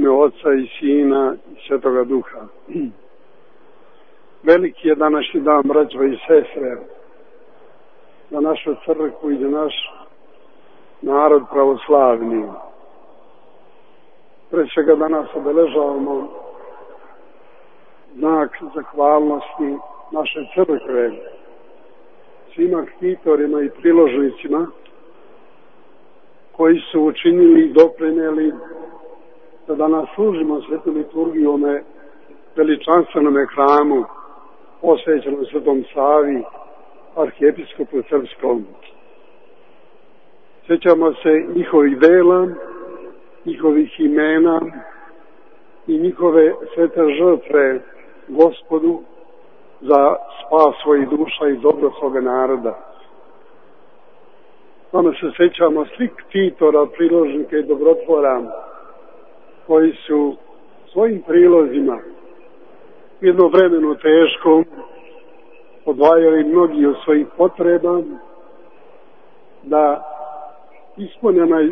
ime Oca i Sina i Svetoga Duha. Veliki je današnji dan, braćo i sestre, za našu crkvu i za naš narod pravoslavni. Pre svega danas obeležavamo znak zahvalnosti naše crkve svim aktitorima i priložnicima koji su učinili i doprinijeli da danas služimo svetu liturgiju ome veličanstvenome hramu posvećenom Svetom Savi, arhijepiskopu srpskom. Sjećamo se njihovih dela, njihovih imena i njihove svete žrtve Gospodu za spas svojih duša i dobro svoga naroda. Danas se sjećamo svih ktitora, priložnika i dobrotvora koji su svojim prilozima u jednom vremenu teškom odvajali mnogi od svojih potreba da ispune onaj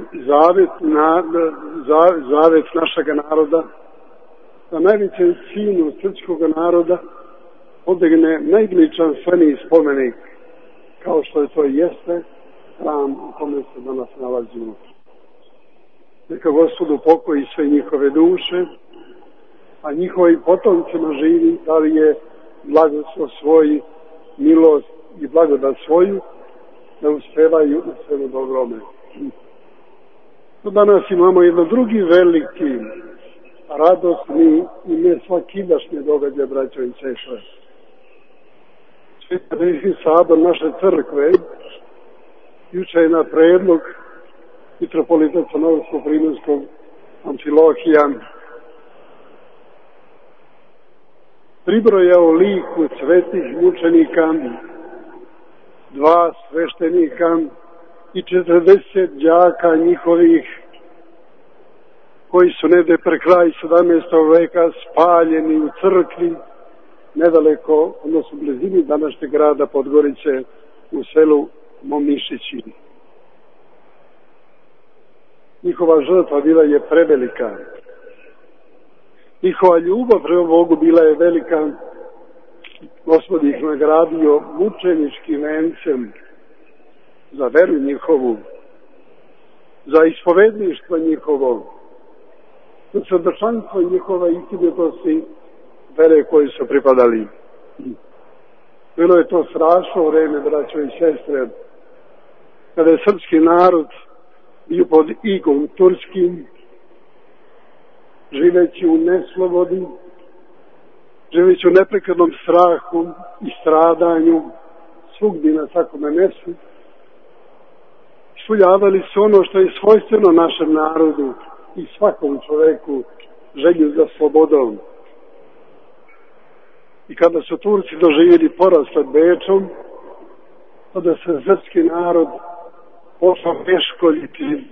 zavet našega naroda, da najvećem sinu srpskog naroda podigne najveličanstveniji spomenik, kao što je to jeste hram u kome se danas nalazimo. Neka Gospodu pokoji sve njihove duše, a njihovim potomcima živi, da li je blagoslov svoj, milost i blagodat svoju, da uspevaju u svemu dobrome. Danas imamo jedno drugi veliki, radosni i ne svakidašnje događaje, braćo i sestre. Sveti sabor naše crkve juče je na predlog mitropolita Crnogorsko-Primorskog Amfilohija pribrojao liku svetih mučenika, 2 sveštenika i 40 đaka njihovih koji su negde pre kraj 17. veka spaljeni u crkvi nedaleko, odnosno u blizini današnjeg grada Podgorice u selu Momišići. Njihova žrtva bila je prevelika. Njihova ljubav prema Bogu bila je velika. Gospod ih nagradio mučeničkim vencem za veru njihovu, za ispovedništvo njihovo, za svedočanstvo njihova istinitosti vere koji su pripadali. Bilo je to strašno vreme, braćo i sestre, kada je srpski narod bio pod igom turskim, živeći u neslobodi, živeći u neprekadnom strahu i stradanju, svugdje na svakome mjestu, ispoljavali su ono što je svojstveno našem narodu i svakom čoveku, želju za slobodom. I kada su Turci doživjeli poraz pred Bečom, tada se srpski narod počeo peškoljiti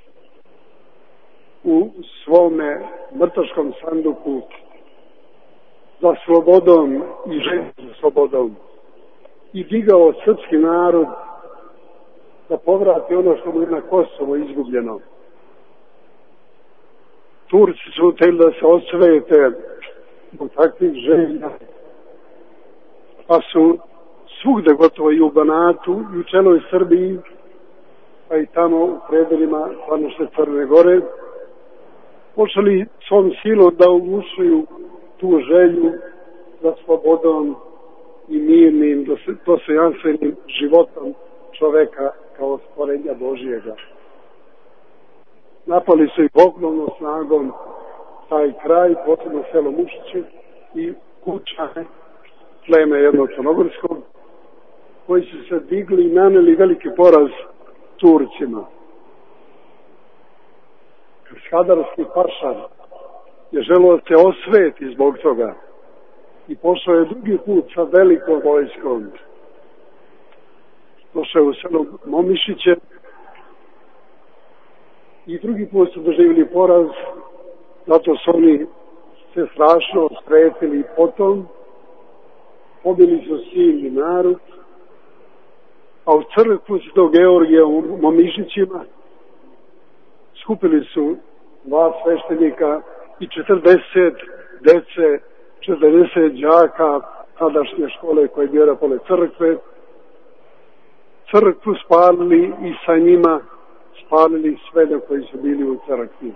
u svome mrtvačkom sanduku za slobodom i želju za slobodom i digao srpski narod da povrati ono što mu je na Kosovo izgubljeno. Turci su htjeli da se osvete u takvih želja, pa su svugde, gotovo i u Banatu i u celoj Srbiji, pa i tamo u predelima današnje Crne Gore, počeli svom silom da ugušuju tu želju za slobodom i mirnim, dostojanstvenim životom čoveka kao stvorenja Božijega. Napali su i ogromnom snagom taj kraj, posebno selo Mušiće i Kučane, pleme jednog crnogorskog, koji su se digli i naneli veliki poraz Turcima. Skadarski pašar je želeo da se osveti zbog toga i pošao je drugi put sa velikom vojskom. Došao je u selo Momišiće i drugi put su doživjeli poraz, zato su oni se strašno stretili i potom pobili su silni narod, a u crkvu Svetog Georgija u Momišićima skupili su 2 sveštenika i 40 dece, 40 đaka tadašnje škole koje je bila pored crkve, crkvu spalili i sa njima spalili sve da koji su bili u crkvi.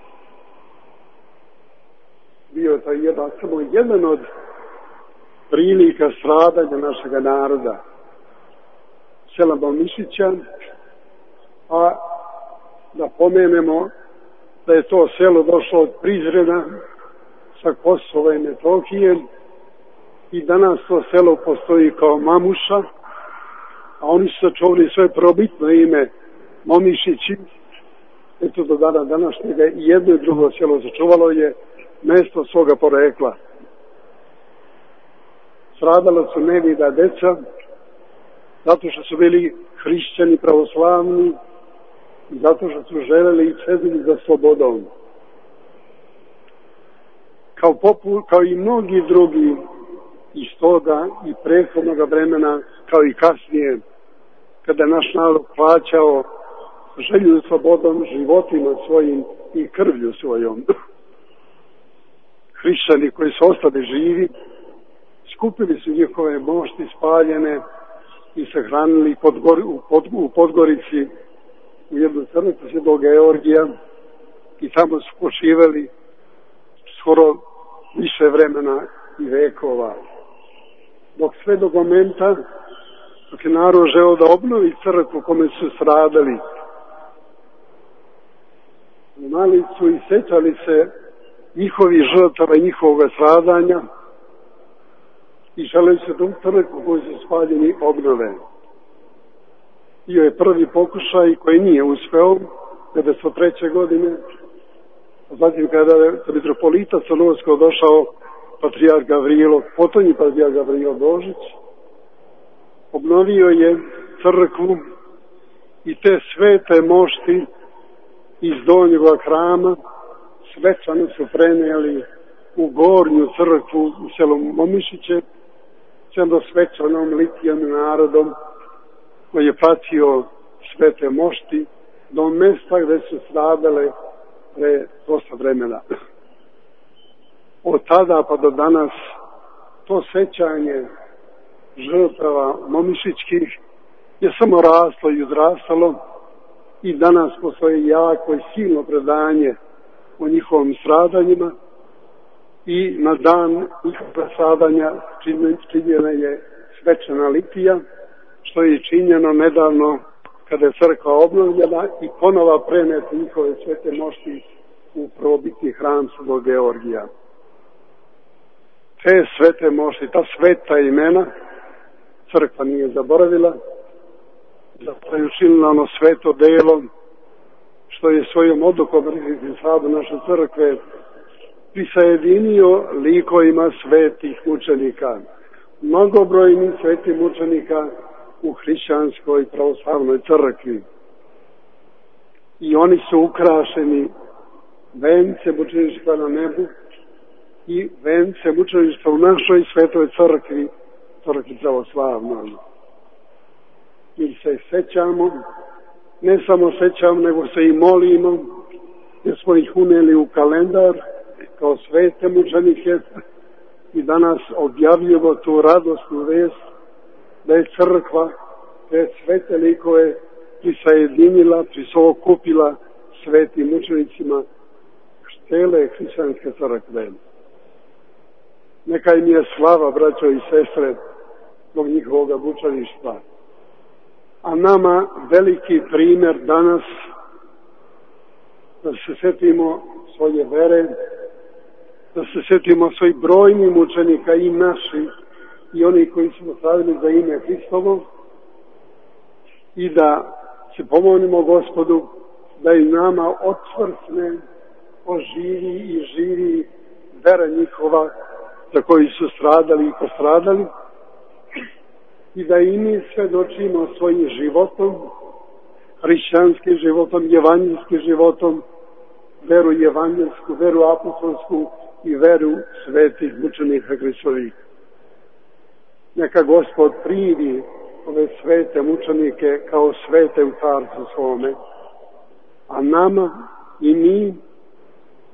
Bio je to samo jedan od prilika stradanja našega naroda, sela Momišića, a da pomenemo da je to selo došlo od Prizrena sa Kosova i Metohije i danas to selo postoji kao Mamuša, a oni su sačuvali svoje probitno ime Momišići. Eto do dana današnjega i jedno i drugo selo sačuvalo je mesto svoga porekla. Stradala su nevida deca zato što su bili hrišćani pravoslavni i zato što su želeli i čezili za slobodom. Kao i mnogi drugi iz toga i prethodnog vremena, kao i kasnije, kada naš narod plaćao želju za slobodom životima svojim i krvlju svojom. Hrišćani koji su ostali živi, skupili su njihove mošti spaljene i sahranili u Podgorici u jednu crkvu Svetog Georgija i tamo su počivali skoro više vremena i vekova. Dok sve do momenta dok je narod želeo da obnovi crkvu kome su stradali, znali su i sećali se njihovih žrtava i njihovog stradanja i želeli se da crkvu koji su spaljeni obnove. Bio je prvi pokušaj koji nije uspeo 1903. godine, a zatim kada je mitropolita Crnogorskog došao patrijarh Gavrilo, potonji patrijarh Gavrilo Božić, obnovio je crkvu i te svete mošti iz donjega hrama svečano su prenijeli u gornju crkvu u selu Momišiće, selo svečanom litijom narodom koji je pratio svete mošti do mesta gde su stradale pre dosta vremena. Od tada pa do danas to sećanje žrtava momišićkih je samo raslo i uzrastalo i danas postoji jako i silno predanje o njihovim stradanjima i na dan njihovog stradanja činjena je svečana litija, što je činjeno nedavno kada je crkva obnovljena i ponova preneti njihove svete mošti u prvobitni hram Svetog Georgija. Te svete mošti, ta sveta imena crkva nije zaboravila, zato je učinila ono sveto delo što je svojom odlukom Sadu naše crkve prisajedinio likovima svetih mučenika, mnogobrojnih svetih mučenika u hrišćanskoj pravoslavnoj crkvi. I oni su ukrašeni vence mučeništva na nebu i vence mučeništva u našoj svetoj crkvi, crkvi pravoslavnoj. Mi se sećamo, ne samo sećamo, nego se i molimo, jer smo ih uneli u kalendar kao svete mučenike i danas objavljujemo tu radosnu vest da je crkva te svete likove prisajedinila, prisokupila svetim mučenicima štele hrišćanske crkve. Neka im je slava, braćo i sestre, zbog njihovog mučeništva. A nama veliki primjer danas da se setimo svoje vere, da se setimo svojih brojnih mučenika i naših i oni koji su stavili za ime Hristovo i da se pomolimo Gospodu da i nama očvrsne, oživi i živi vera njihova za koji su stradali i postradali i da i mi svedočimo svojim životom, hrišćanskim životom, evanđelskim životom, veru evanđelsku, veru apostolsku i veru svetih mučenika Hristovih. Neka Gospod primi ove svete mučenike kao svete u carstvu svome, a nama i mi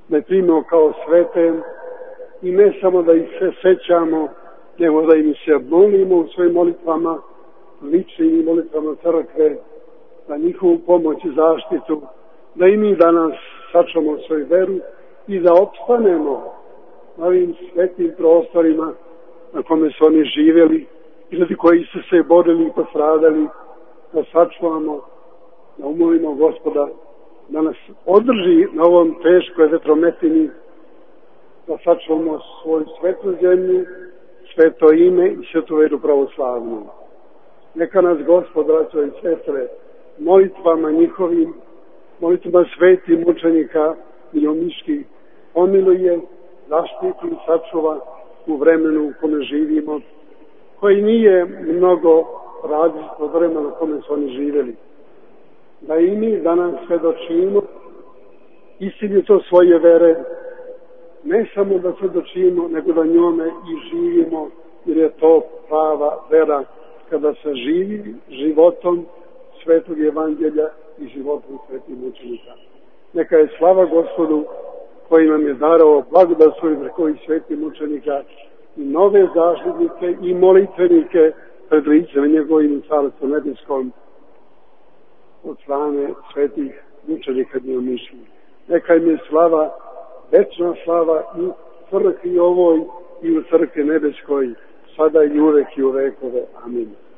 da ih primimo kao svete i ne samo da ih se sećamo, nego da im se molimo u svojim molitvama, ličnim molitvama crkve, za njihovu pomoć i zaštitu, da i mi danas sačuvamo svoju veru i da opstanemo na ovim svetim prostorima na kome su oni živjeli, ljudi koji su se borili i postradali, da sačuvamo, da umolimo Gospoda da nas održi na ovom teškoj vetrometini, da sačuvamo svoju svetu zemlju, sveto ime i svetu veru pravoslavnu. Neka nas Gospod, braćo i sestre, molitvama njihovim, molitvama svetih mučenika miljomiških pomiluje, zaštiti i sačuva u vremenu u kome živimo, koji nije mnogo različito od vremena u kome su oni živjeli. Da i mi danas svedočimo istinito svoje vere, ne samo da svedočimo, nego da njome i živimo, jer je to prava vera kada se živi životom svetog evanđelja i životom svetih mučenika. Neka je slava Gospodu koji nam je darao blagodat svojih preko svetih mučenika i nove zaštitnike i molitvenike pred licem njegovim carstvom nebeskom od strane svetih mučenika miljomišljivih. Neka im je slava, večna slava i u crkvi ovoj i u crkvi nebeskoj, sada i uvek i u vekove. Amin.